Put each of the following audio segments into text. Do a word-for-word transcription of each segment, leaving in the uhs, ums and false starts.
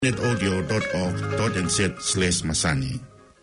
net audio dot org dot n z slash Masani.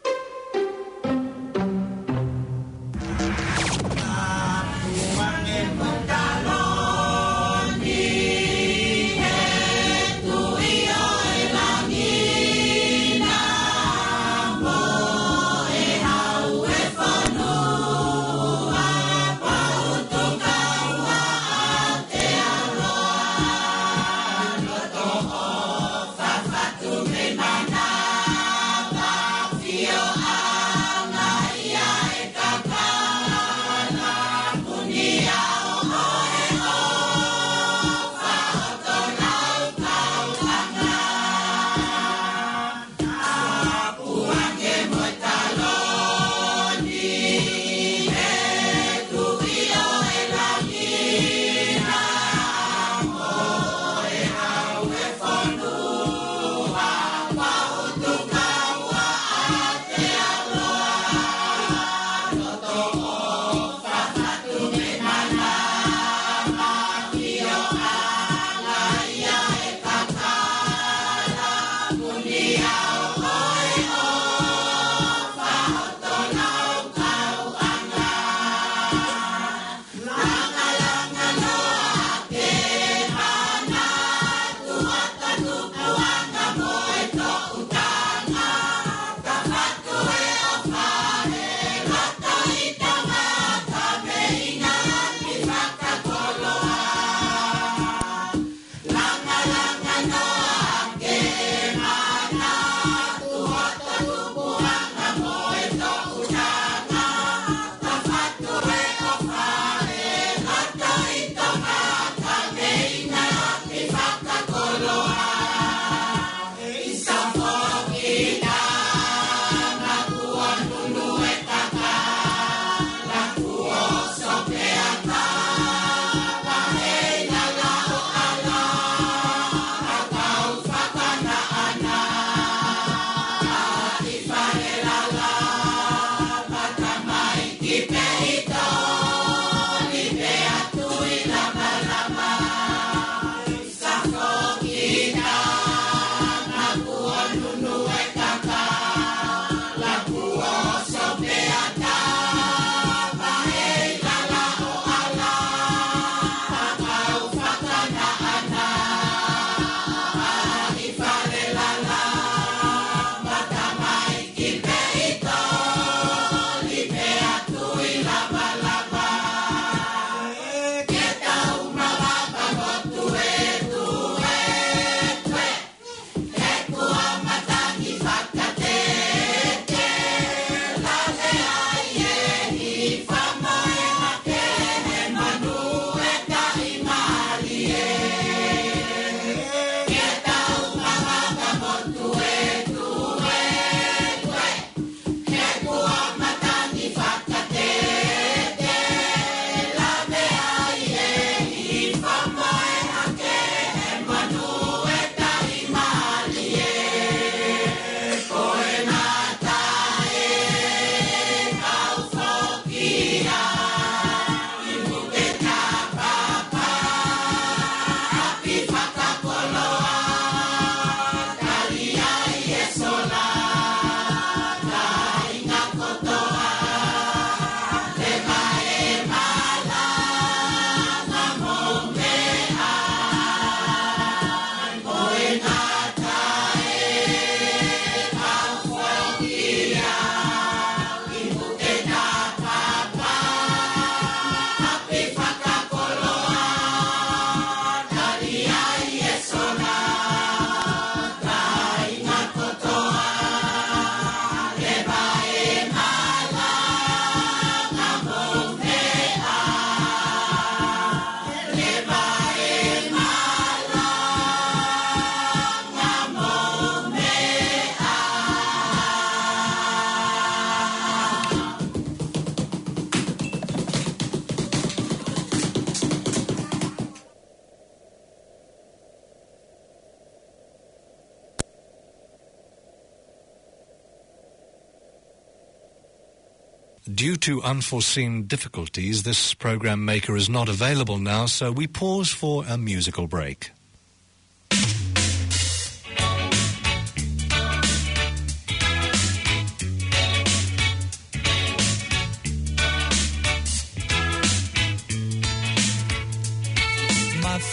Due to unforeseen difficulties, this program maker is not available now, so we pause for a musical break.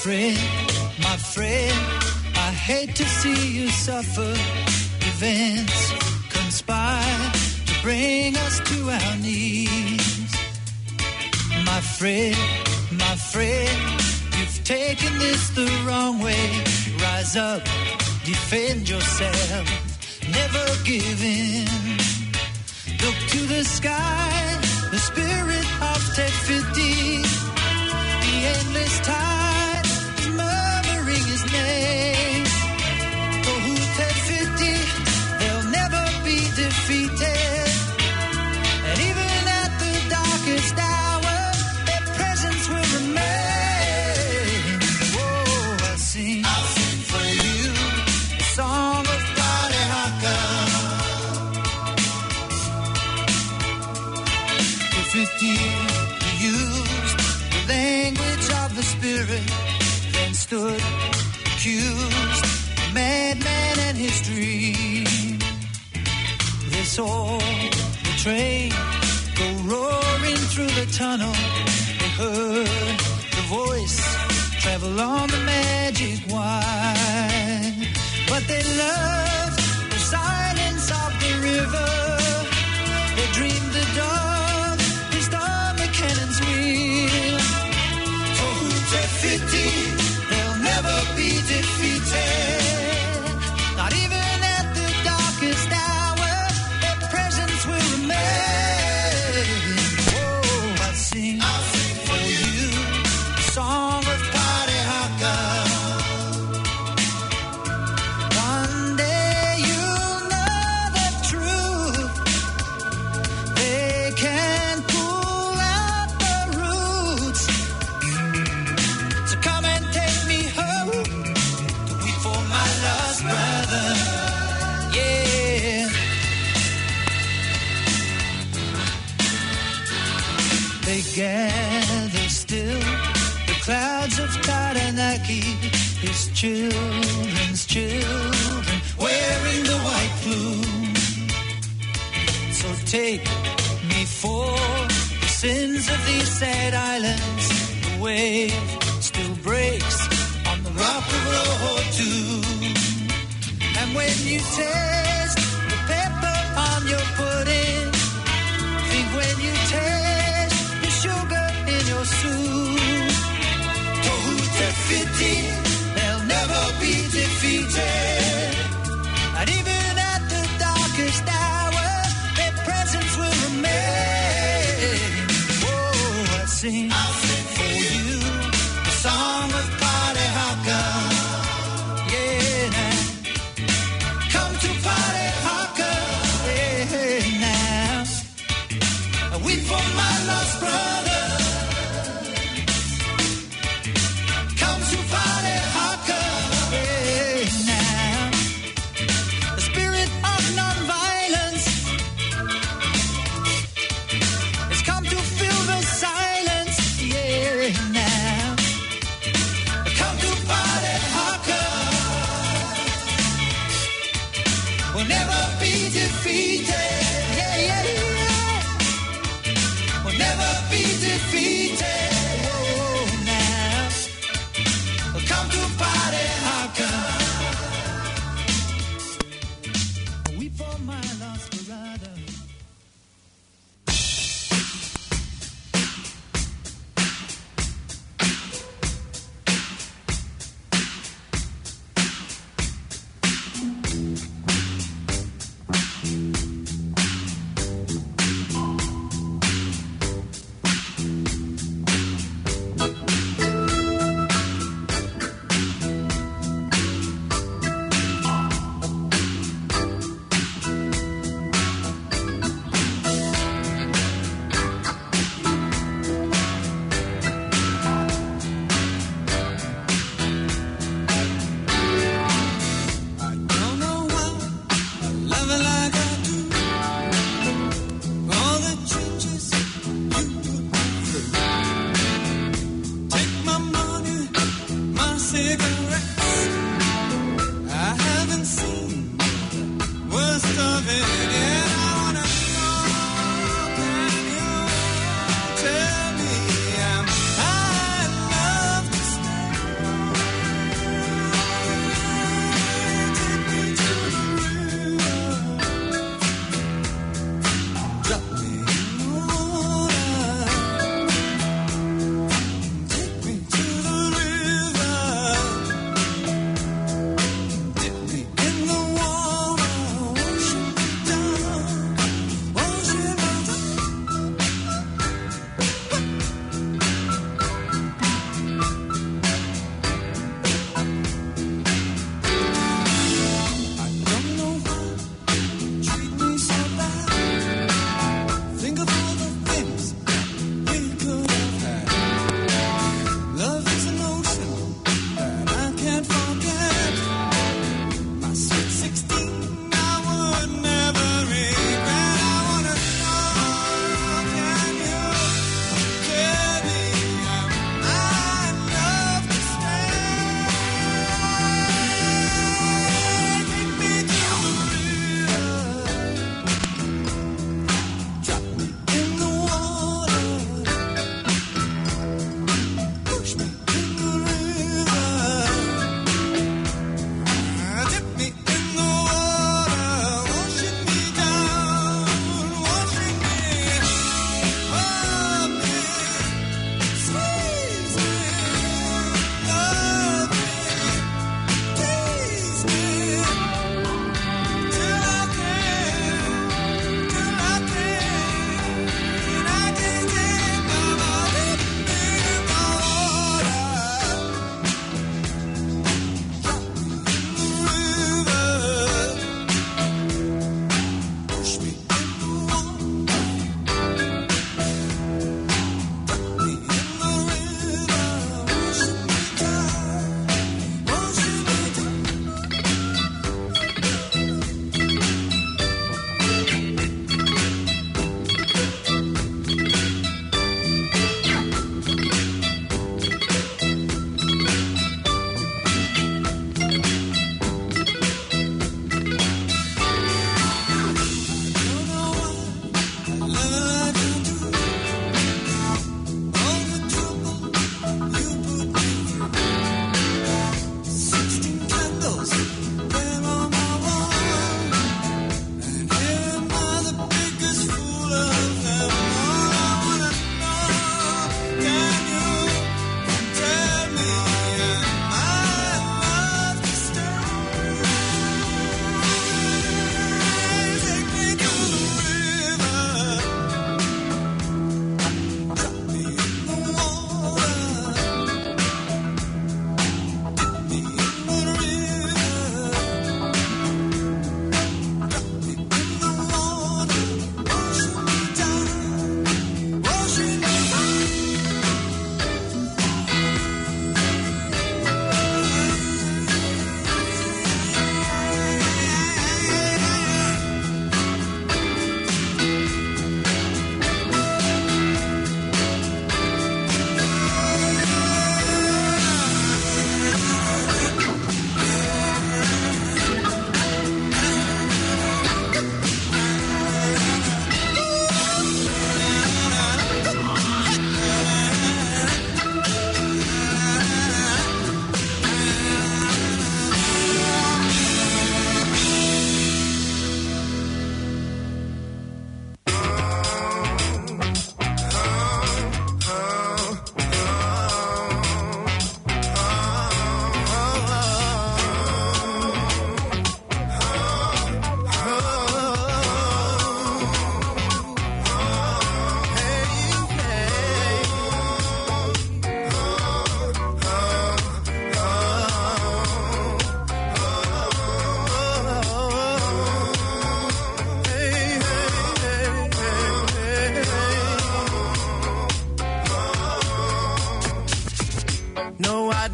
friend, my friend, I hate to see you suffer. Events conspire to bring us to our knees. My friend, my friend, you've taken this the wrong way. Rise up, defend yourself, never give in. Look to the sky, the spirit of Tefiti. The endless tide is murmuring his name. For who Tefiti, they'll never be defeated. And even at the darkest hour, their presence will remain. Whoa, I sing, I'll sing for you a song of Pale Haka. Tefiti used the language of the spirit, then stood accused, a madman and his dream. They saw the train go roaring through the tunnel. They heard the voice travel on the magic wire. But they loved the silence of the river. They dreamed the dawn is the cannon's wheel. For who Tefiti, they'll never be defeated. Not even at the darkest hour, their presence will remain. Oh, I sing, I'll sing for you a song of Pale Haka. One day you'll know the truth. They can pull out the roots. So come and take me home to weep for my lost brother. Yeah. They gather still, the clouds of Taranaki, his children's children, wearing the white plume. So take me for the sins of these sad islands. The wave still breaks on the rock of Rohotu. And when you taste the pepper on your pudding, think when you taste the sugar in your soup. Tohu Tefiti, they'll never be defeated. And even at the darkest hour, their presence will remain. Oh, I sing, I'll sing for you a song of Pale Haka. Yeah, now come to Pale Haka. Yeah, now I weep for my lost brother. Come to Pale Haka. Yeah, now the spirit of nonviolence has come to fill the silence. Yeah, now come to Pale Haka. We'll never be defeated. Yeah, yeah, yeah. We'll never be defeated. Oh, now come to Pale Haka. Weep for my lost brother.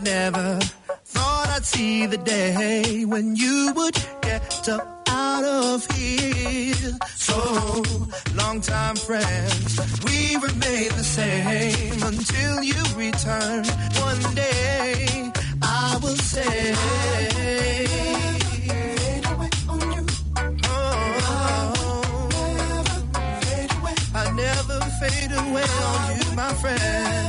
never thought I'd see the day when you would get up out of here. So, long-time friends, we remain the same until you return. One day, I will say, I never fade away on you, my friend.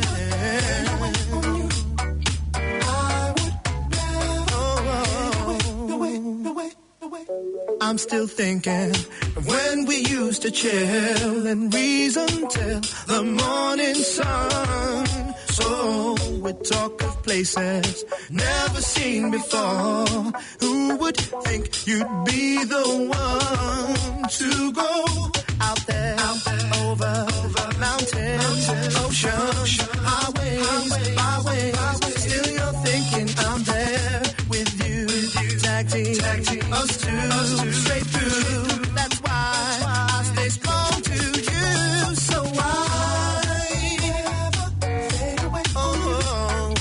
I'm still thinking of when we used to chill and reason till the morning sun. So we talk of places never seen before. Who would think you'd be the one to go out there, out there over, over mountains, oceans, highways, byways. Still you're thinking I'm there with you, tag team, tag team, us two, us two, straight through. That's why I stay strong to you. So why never fade away on you?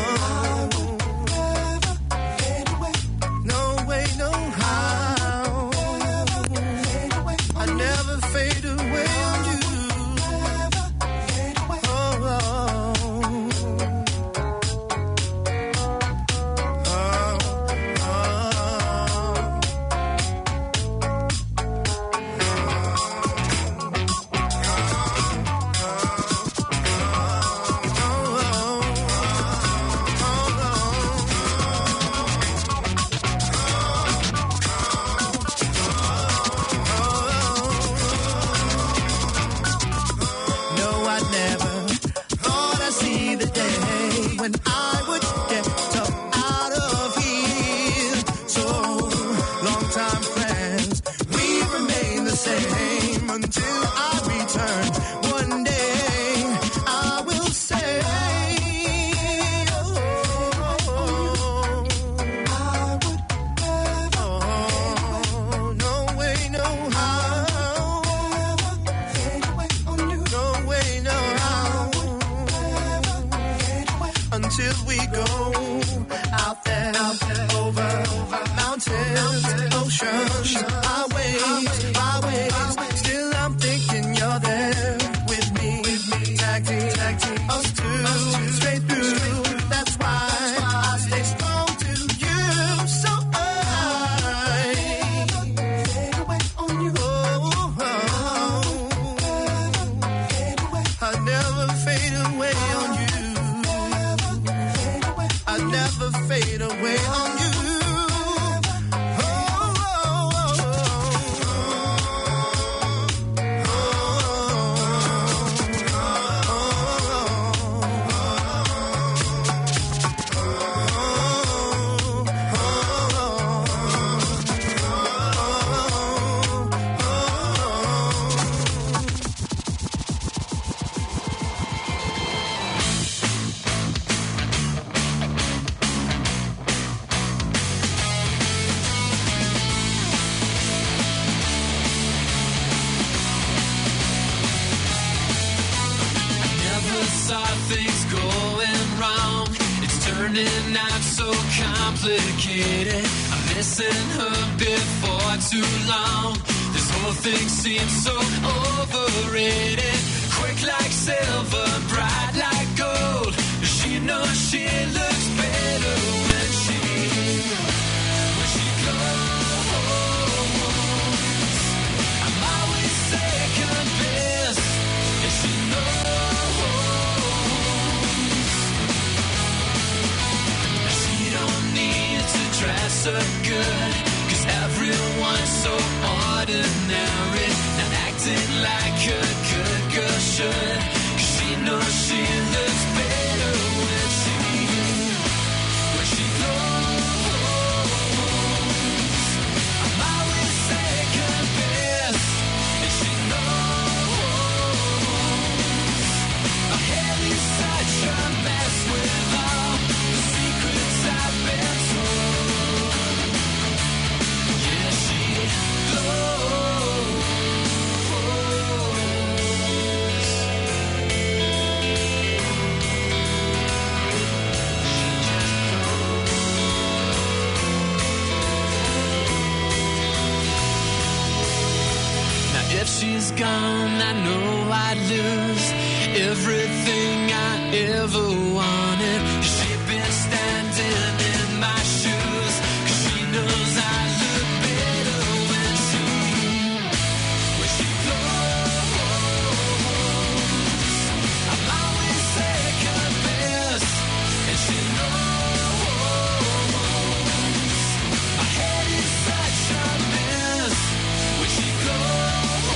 Never fade away. No way, no how. I never fade away on you. if she's gone, I know I'd lose everything I ever wanted. She'd been standing in my shoes, 'cause she knows I look better when she, when she goes. I'm always second best, and she knows. My head is such a mess when she goes.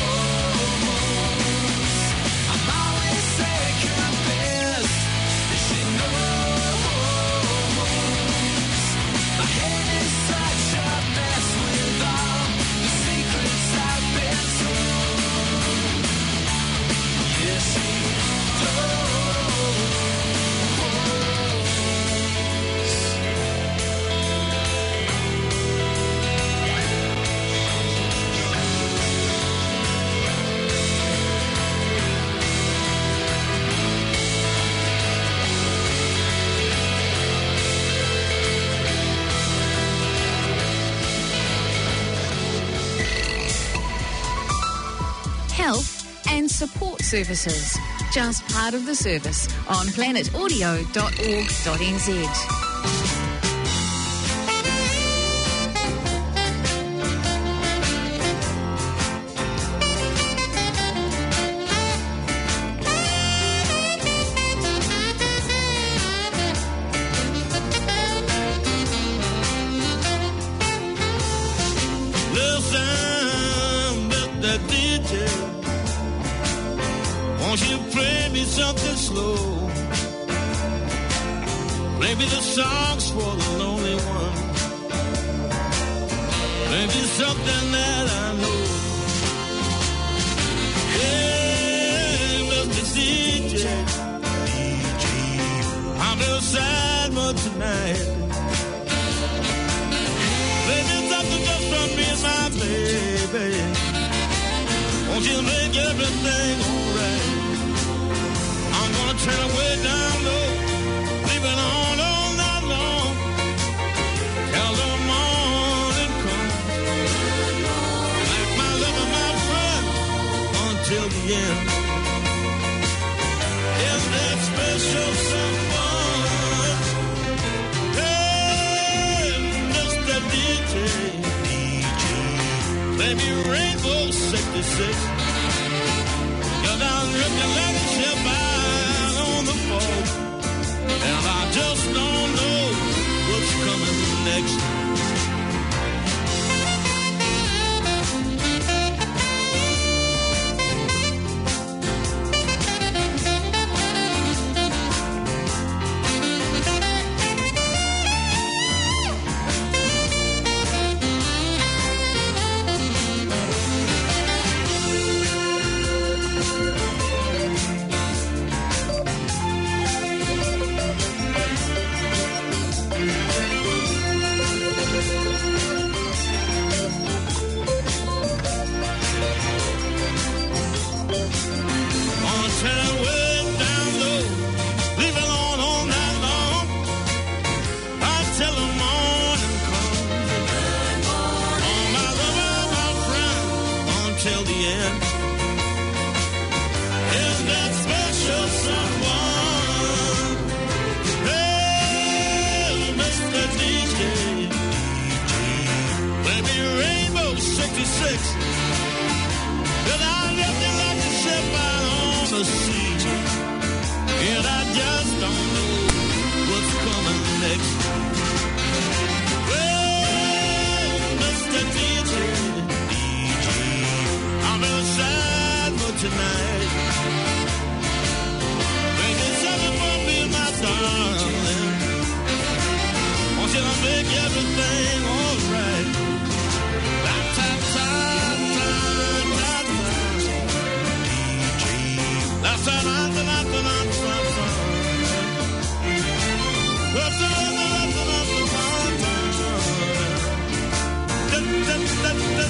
I'm always second best, and she knows. My head is such a mess with all the secrets I've been told. Yes, she Health and support services. Just part of the service on planet audio dot org dot n z. Listen, Mister D J, won't you play me something slow? Play me the songs for the lonely one. Play me something that I know. Hey, Mister D J, I'm real sad but tonight. Play me something just from me and my baby. Won't you make everything alright? I'm gonna turn away down low, leave it on all night long, till the morning comes. Like my love and my friend, until the end. Is that special someone? Hey, Mister D J, play me Rainbow sixty-six. You're down drifting like a ship out on the fall, and I just don't know what's coming next. Da, da, da, da.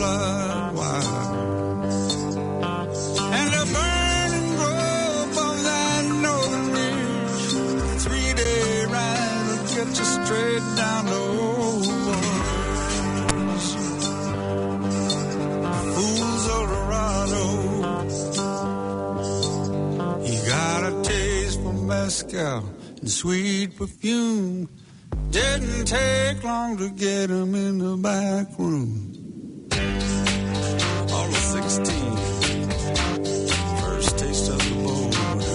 blood wild. And a burning rope on that northern ridge, a three-day ride will get you straight down to Old Boys. Fool's Eldorado. He got a taste for mezcal and sweet perfume. Didn't take long to get him in the back room. All of sixteen, first taste of the bowl.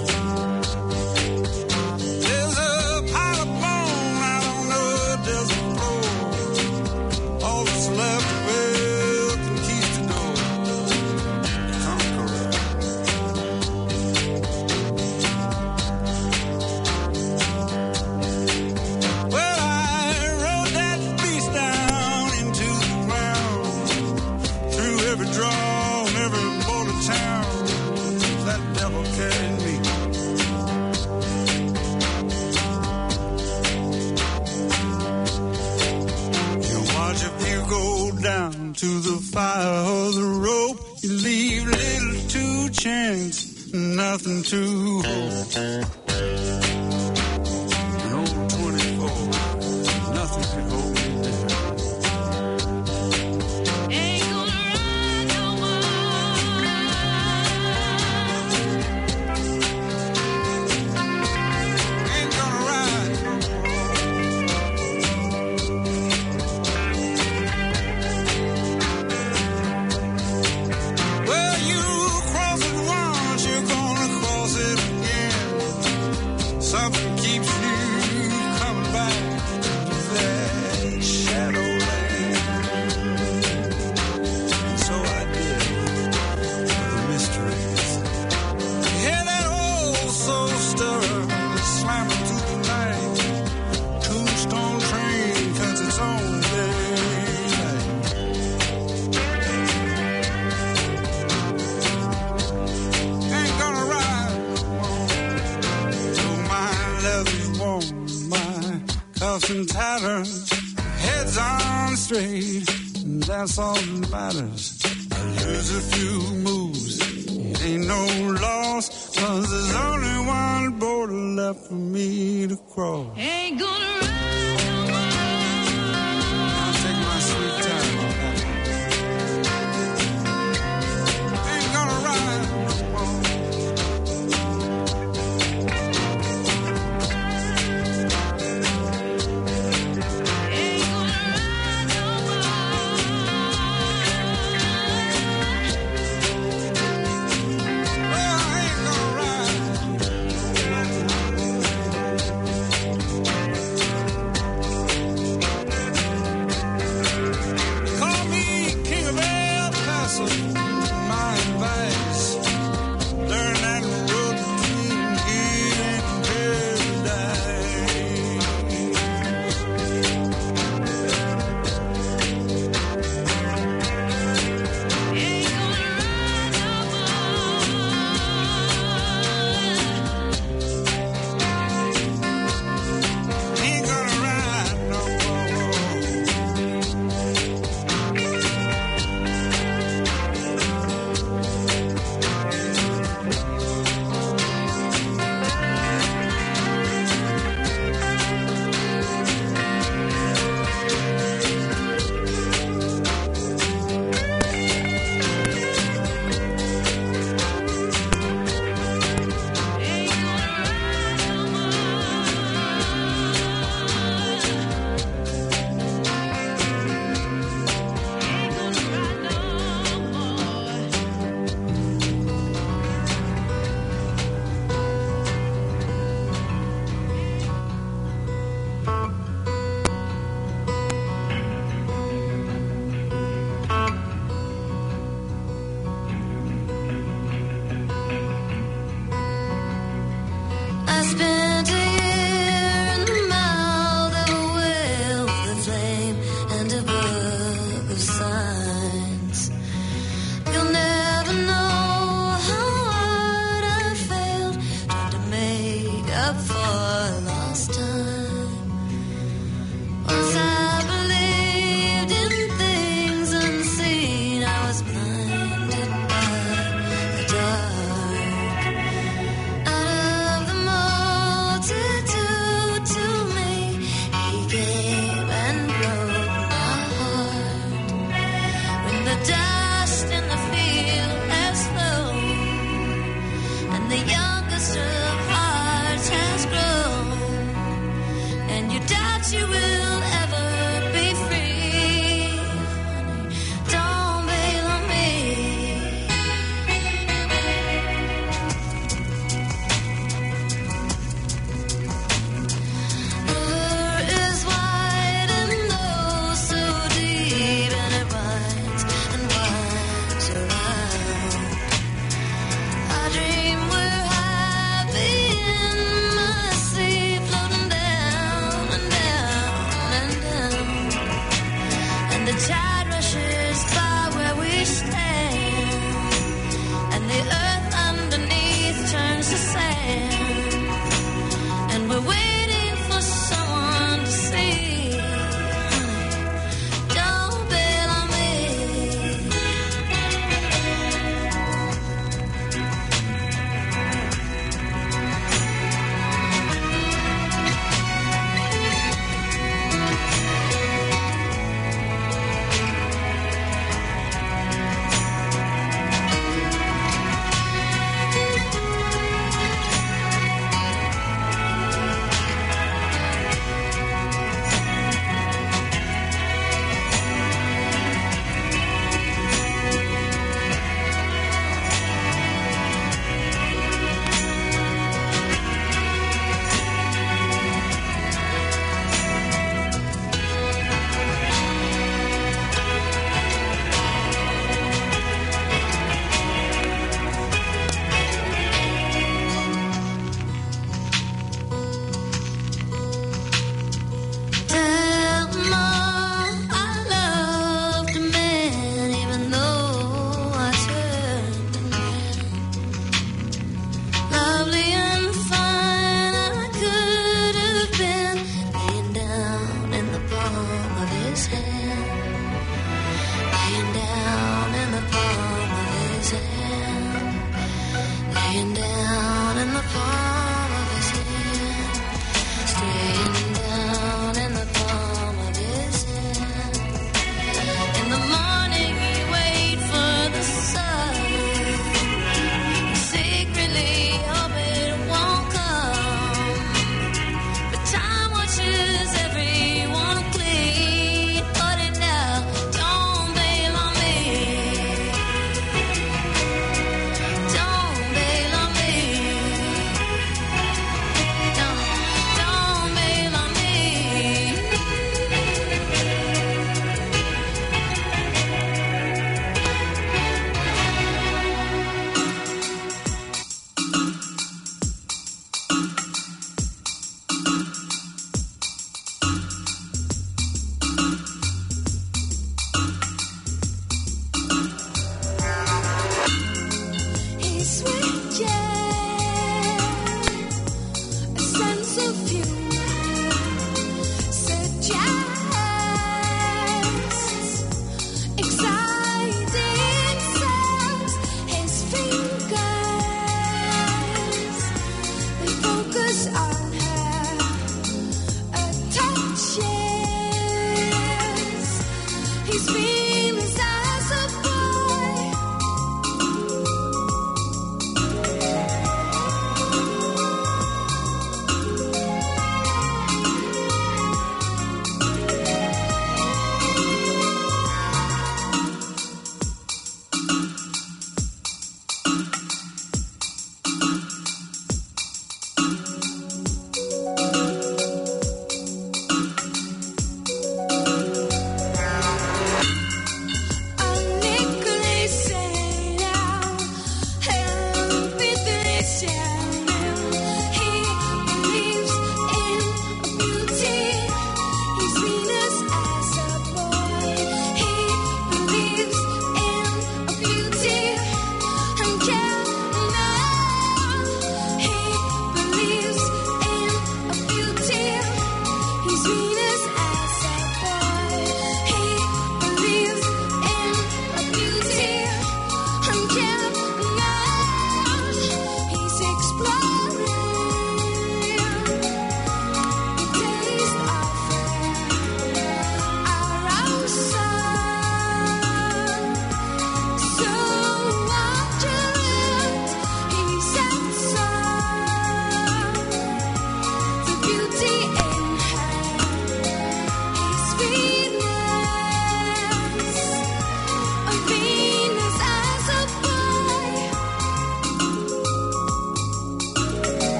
There's a pile of bone out on the desert floor. All that's left of El Conquistador, the conqueror. Well, I rode that beast down into the ground, through every draw and every border town. That devil carried me. You watch if you go down to the fire or the rope, you leave little to chance, nothing to hope. An old twenty-four, nothing could hold me down. Ain't gonna ride no more. Ain't gonna ride no more. Well, you cross it once, you're gonna cross it again. Something keeps you coming back to that Shadowland. And so I did the mysteries. Hear that old soul stirrer slamming through the night. Tombstone train cuts its own daylight. Ain't gonna ride no more. So my leather's worn, my cuffs and tatters, head's on straight, and that's all that matters. I lose a few moves, it ain't no loss, 'cause there's only one border left for me to cross. Ain't gonna ride no more. I'll take my sweet time on that one. Ain't gonna ride no more. Ain't gonna ride no Well, I ain't gonna ride. tide rushes by where we stand, and the earth underneath turns to sand, and we're waiting for someone to see. Don't bail on me.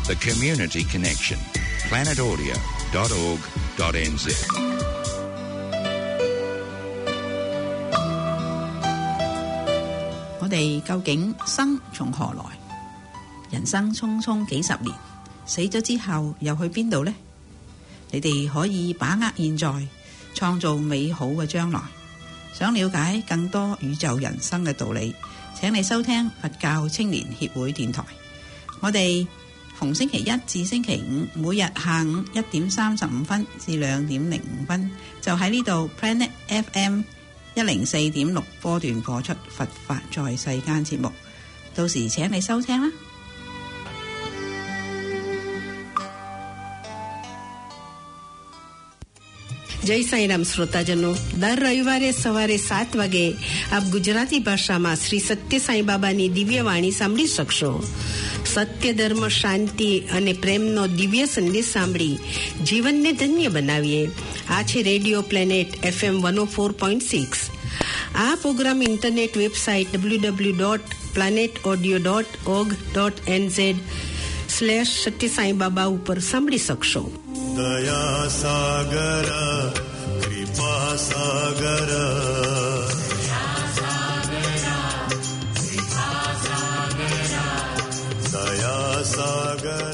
The Community Connection. planet audio dot org dot n z. 我哋究竟生從何來？人生匆匆幾十年，死咗之後又去邊度呢？你哋可以把握現在，創造美好嘅將來。想了解更多宇宙人生嘅道理，請你收聽佛教青年協會電台。我哋逢星期一至星期五，每日下午一點三十五分至兩點零五分，就喺呢度 Planet F M 一零四點六波段播出佛法在世間節目，到時請你收聽啦。 જય સાંઈરામ શ્રોતાજનો, દર રવિવારે સવારે સાત વાગે આપ ગુજરાતી ભાષામાં શ્રી સત્ય સાંઈ બાબાની દિવ્યવાણી સાંભળી શકશો. સત્ય, ધર્મ, શાંતિ અને પ્રેમનો દિવ્ય સંદેશ સાંભળી જીવનને ધન્ય બનાવીએ. આ છે radio planet F M one O four point six. આ programme internet website W W W dot planet audio dot org dot N Z slash Satya Sai Baba ઉપર સાંભળી શકશો. દયા સાગર કૃપા સાગર દયા સાગર.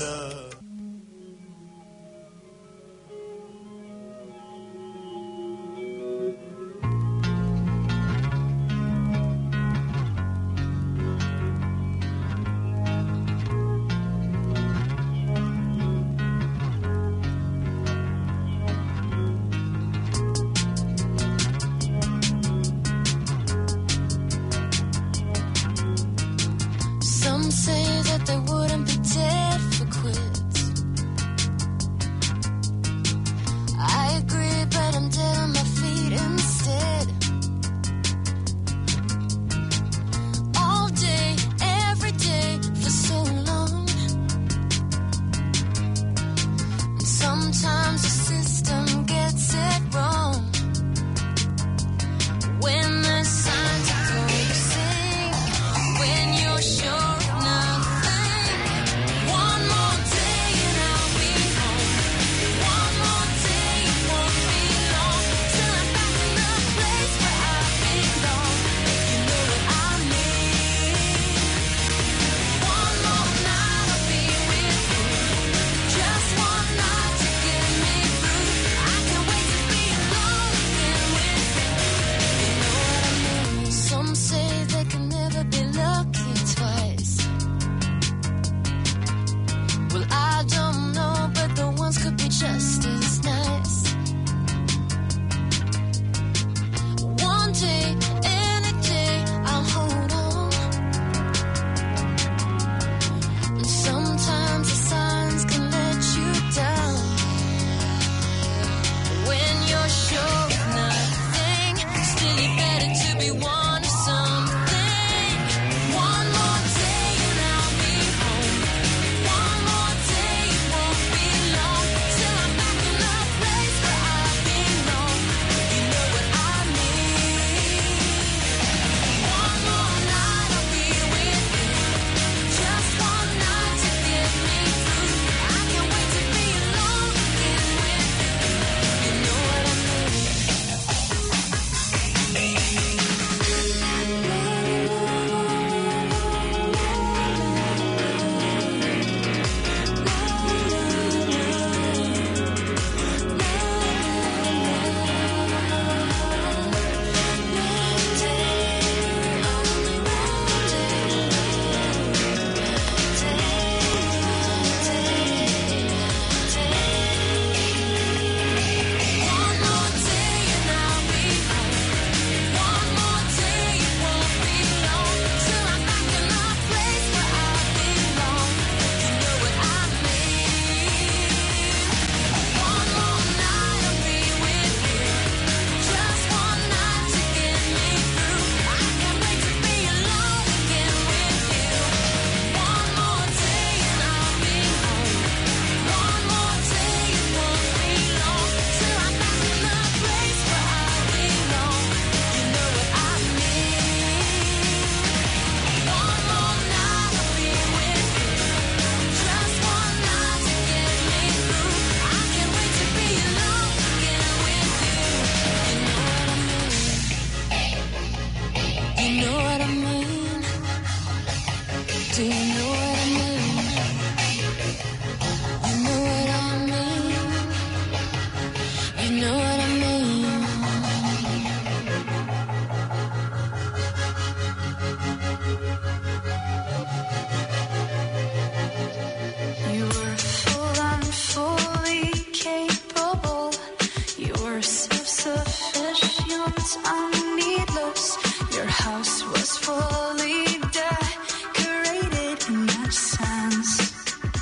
was unneedless. Your house was fully decorated in that sense.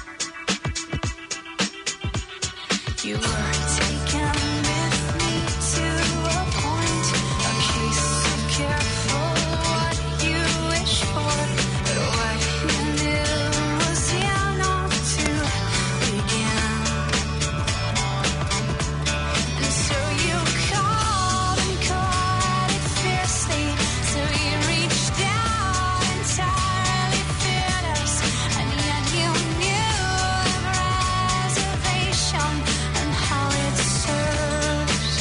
You were taken with me to a point, a case of careful what you wish for, but what you knew was enough to begin. And so you called and caught it fiercely, so you reached out entirely fearless, and yet you knew of reservation and how it serves.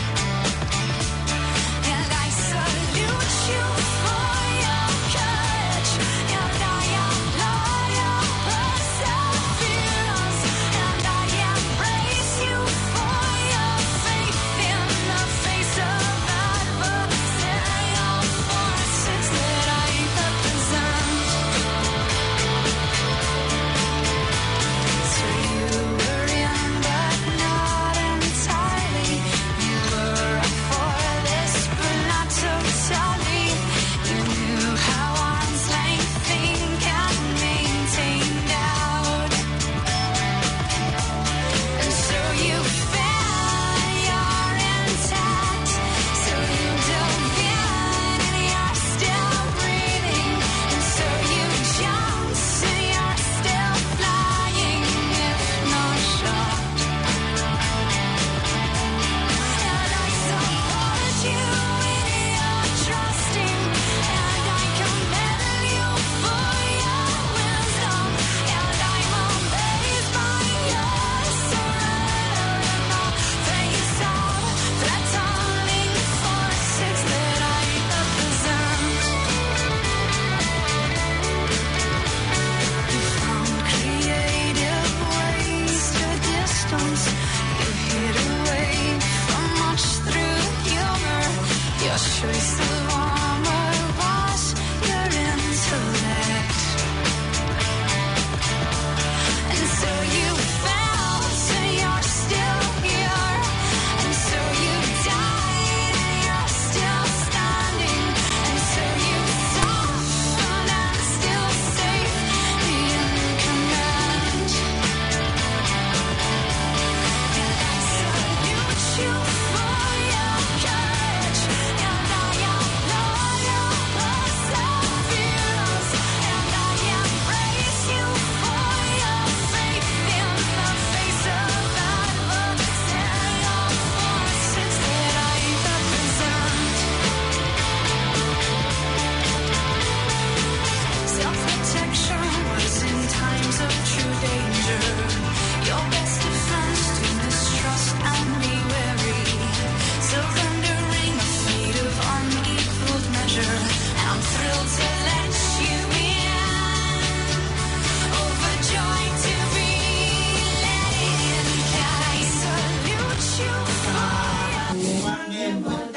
And I salute you for your courage, and I applaud your perseverance, and I embrace you for your faith in the face of adversarial forces that I represent. So you were in, but not entirely. You were up for this, but not totally. You knew how arm's length think and maintained out. And so you fell, you're intact. So you dove in, and you're still breathing. And so you jumped, and you're still flying, if not shot. And I support you in your trusting, and I commend you for your wisdom, and I'm amazed by your surrender in the face of threatening forces that I represent. You found creative ways to distance. You hid away from much through humor. Your choice of armor was your intellect. And so you fell, so you're still here. And so you died, and you're still standing. And so you softened and still safe in command. And I salute you for your courage, and I applaud your perseverance, and I embrace you for your faith in the face of adversarial forces that I represent. Self-protection was in times of true danger. Your best defense to mistrust and be wary. Surrendering a fate of unequaled measure. I'm thrilled to let you in. Overjoyed to be let in. I salute you for your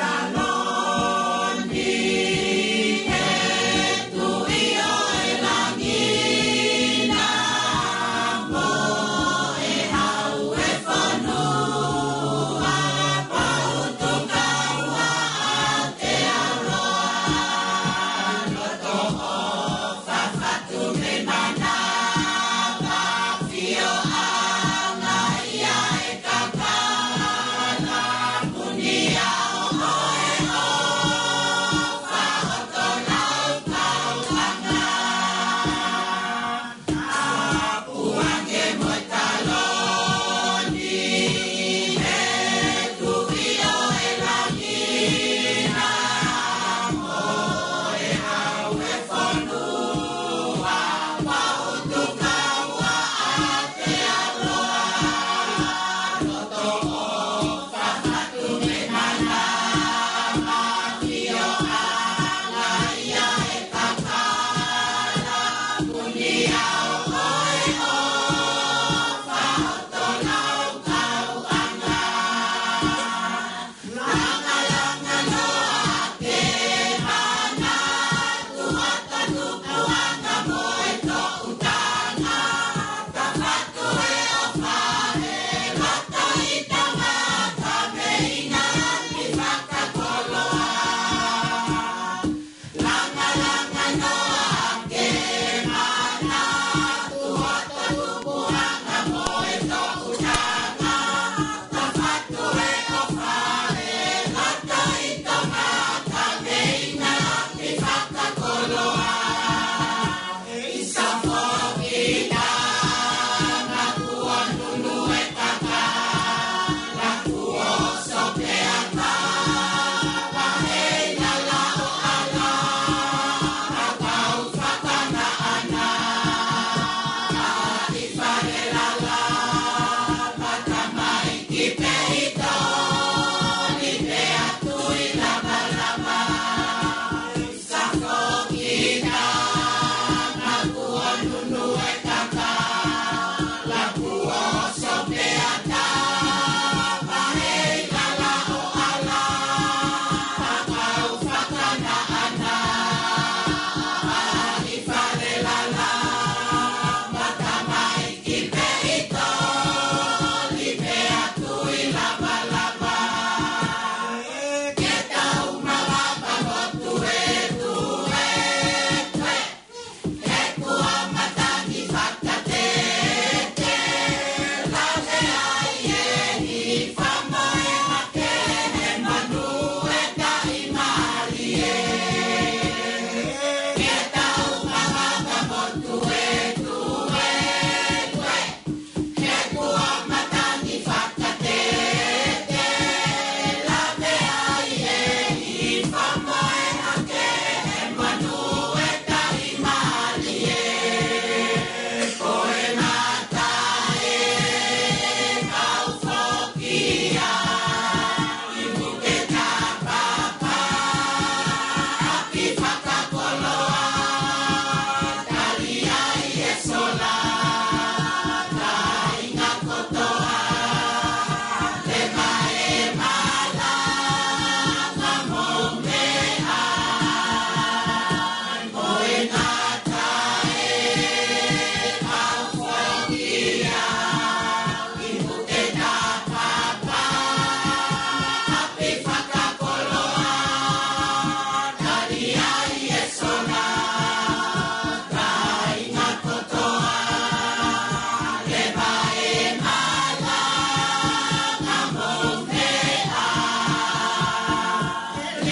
Follow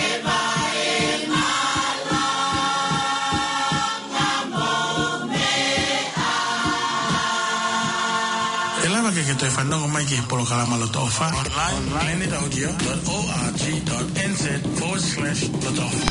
Elava che tu fai non mai che polo calama lo tofa online planet audio dot org dot nz forward slash lo tofa.